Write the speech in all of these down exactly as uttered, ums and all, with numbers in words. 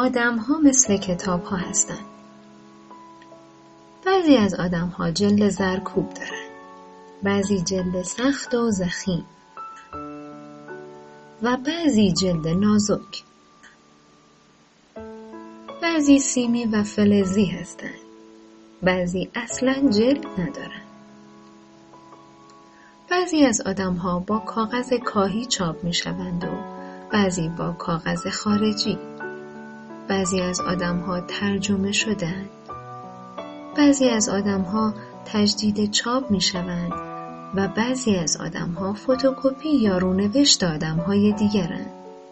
آدم ها مثل کتاب ها هستند. بعضی از آدم ها جلد زرکوب دارند، بعضی جلد سخت و ضخیم و بعضی جلد نازک. بعضی سیمی و فلزی هستند، بعضی اصلاً جلد ندارند. بعضی از آدم ها با کاغذ کاهی چاپ می شوند و بعضی با کاغذ خارجی. بعضی از آدم ها ترجمه شدند. بعضی از آدم ها تجدید چاپ می شوند و بعضی از آدم ها فتوکپی یا رونوشت آدم های دیگرند.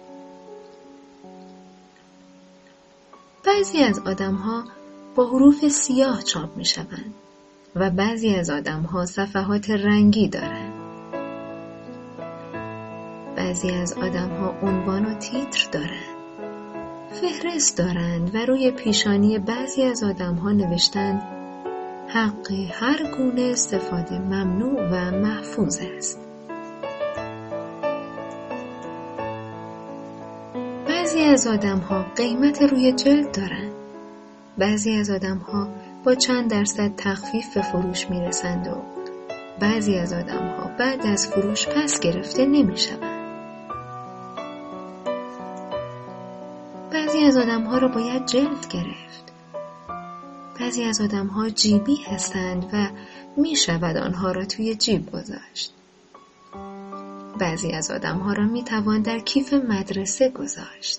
بعضی از آدم ها با حروف سیاه چاپ می شوند و بعضی از آدم ها صفحات رنگی دارند. بعضی از آدم ها عنوان و تیتر دارند، فهرست دارند و روی پیشانی بعضی از آدم ها نوشتند حق هر گونه استفاده ممنوع و محفوظ است. بعضی از آدم ها قیمت روی جلد دارند. بعضی از آدم ها با چند درصد تخفیف به فروش می رسند و بعضی از آدم ها بعد از فروش پس گرفته نمی شوند. بعضی از آدم ها را باید جلد گرفت. بعضی از آدم ها جیبی هستند و می شود آنها را توی جیب گذاشت. بعضی از آدم ها را می توان در کیف مدرسه گذاشت.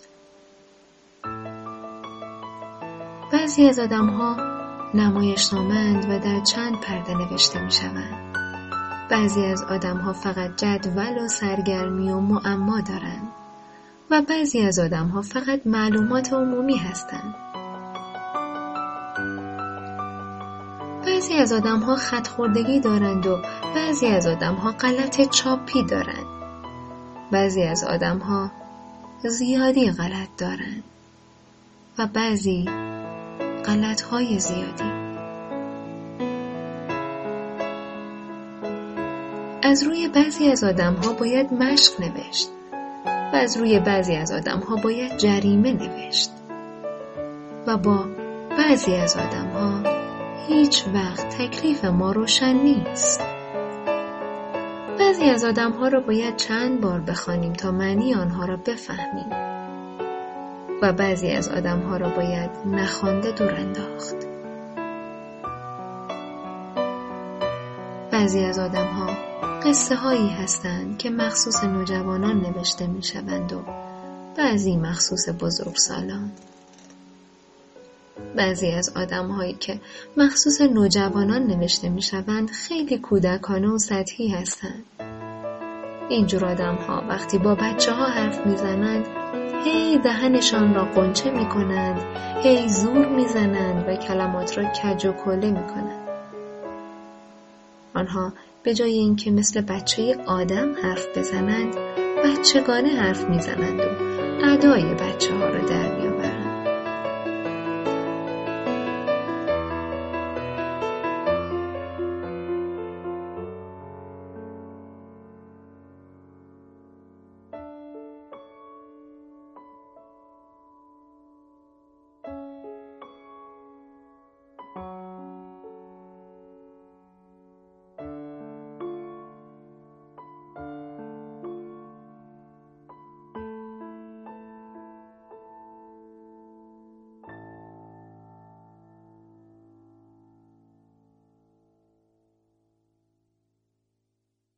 بعضی از آدم ها نمایشنامه‌اند و در چند پرده نوشته می شوند. بعضی از آدم ها فقط جدول و سرگرمی و معما دارند و بعضی از آدم ها فقط معلومات عمومی هستند. بعضی از آدم ها خط خوردگی دارند و بعضی از آدم ها غلط چاپی دارند. بعضی از آدم ها زیادی غلط دارند و بعضی غلط های زیادی. از روی بعضی از آدم ها باید مشق نوشت و از روی بعضی از آدم ها باید جریمه نوشت و با بعضی از آدم ها هیچ وقت تکلیف ما روشن نیست. بعضی از آدم ها را باید چند بار بخوانیم تا معنی آنها را بفهمیم و بعضی از آدم ها را باید نخوانده دور انداخت. بعضی از آدم ها قصه هایی هستند که مخصوص نوجوانان نوشته می شوند و بعضی مخصوص بزرگسالان. بعضی از آدم هایی که مخصوص نوجوانان نوشته می شوند خیلی کودکانه و سطحی هستند. اینجور آدم ها وقتی با بچه ها حرف می زنند هی دهنشان را قنچه می کنند، هی زور می زنند و کلمات را کج و کوله می کنند. آنها به جای اینکه مثل بچه آدم حرف بزنند بچگانه حرف می زنند و ادای بچه ها را در می آورند.